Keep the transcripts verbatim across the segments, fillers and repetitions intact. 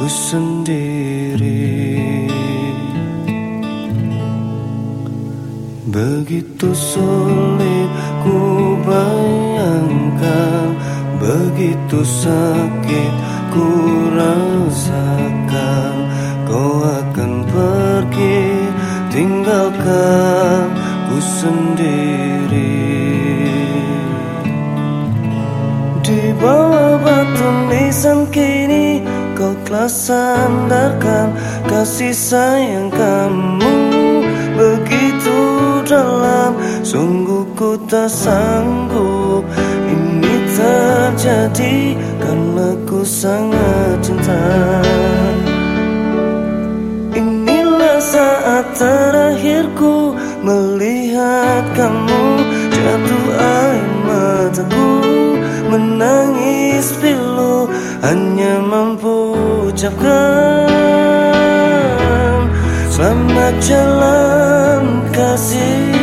sendiri. Begitu sulit ku bayangkan, begitu sakit ku rasakan, kau akan pergi tinggalkan ku sendiri. Di bawah batu nisan kini kau telah sandarkan, kasih sayang kamu begitu dalam. Sungguh ku tak sanggup ini terjadi, karena ku sangat cinta. Inilah saat terakhirku melihat kamu, jatuh air mataku, menangis pilu, hanya mampu ucapkan selamat jalan kasih.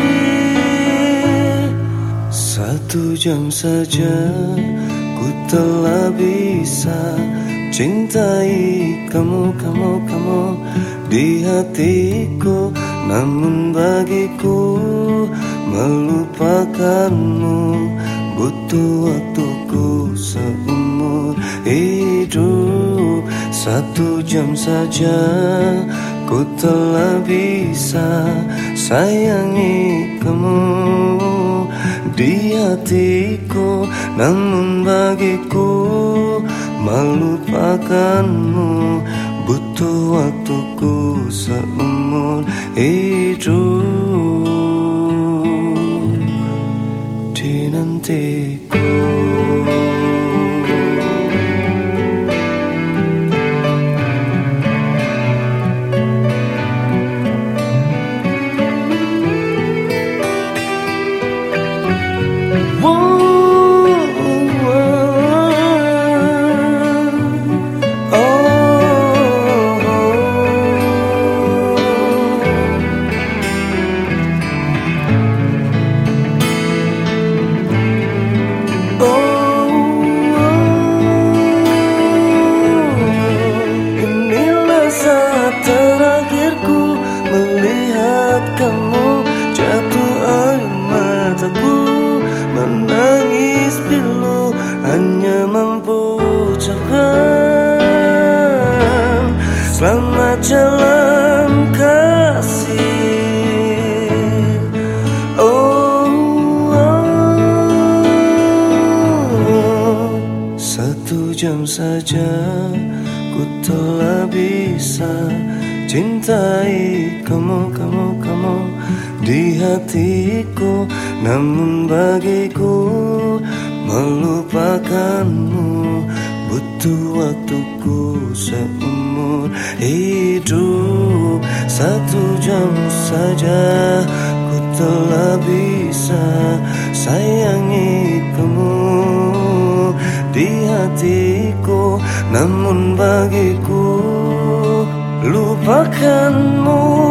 Satu jam saja ku telah bisa cintai kamu, kamu, kamu di hatiku. Namun bagiku melupakanmu butuh waktuku seumur hidup. Satu jam saja ku telah bisa sayangi kamu di hatiku, namun bagiku melupakanmu butuh waktuku seumur hidup. Dinantiku. Terakhirku melihat kamu, jatuh air mataku, menangis pilu, hanya mampu ucapkan selamat jalan kasih. Oh, oh, satu jam saja ku telah bisa cintai kamu, kamu, kamu di hatiku, namun bagiku melupakanmu butuh waktuku seumur hidup. Satu jam saja ku telah bisa sayangi kamu di hatiku, namun bagiku lupakanmu